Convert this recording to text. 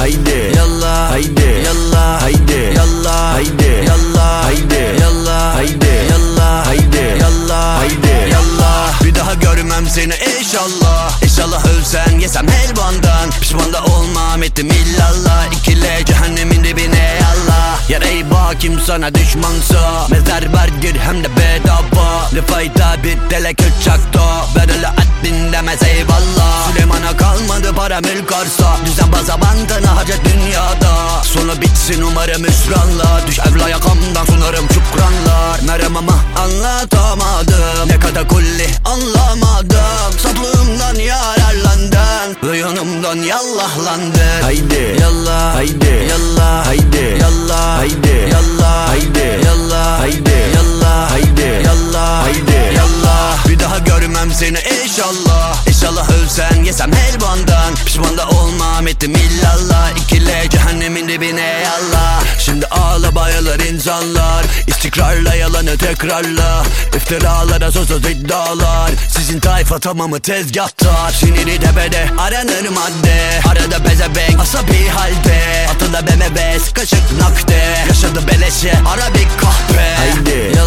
haydi yallah, haydi yallah, haydi yallah, haydi yallah, haydi yallah, haydi yallah, haydi yallah, haydi yallah. Bir daha görmem seni inşallah. İnşallah ölsen yesem helvandan. Pişman da olmam ettim illallah. İkile cehennemin dibine yallah. Yarayı bakim sana düşmansa. Mezar verdir hem de bedava. Ne fayda bir telek uçakta. Bedeli ettin demez eyvallah. Süleyman'a kalmadı para mülk arsa. Düzen baza bandına hacet dünyada. Sonu bitsin umarım hüsranla. Düş evla yakamdan sunarım şükranlar. Merem ama anlatamadım. Ne kadar kulli anlamadım. Saflığımdan yararlandın ve yanımdan yallahlandın. Haydi yallah, haydi yallah, haydi yallah, haydi yallah, haydi yallah, haydi yallah, haydi yallah, haydi yallah. Bir daha görmem seni inşallah. İnşallah ölsen yesem helvandan. Pişman da olmam ettim illallah. İkile cehennemin dibine yallah. Şimdi ağla bayılır insanlar. İstikrarla yalanı tekrarla. İftiralara sonsuz iddialar. Sizin tayfa tamamı tezgahtar. Siniri tepede aranır madde. Arada bezebenk asabi halde. Atında BMW kaşık nakde. Yaşadı beleşe ara bir kahpe. Haydi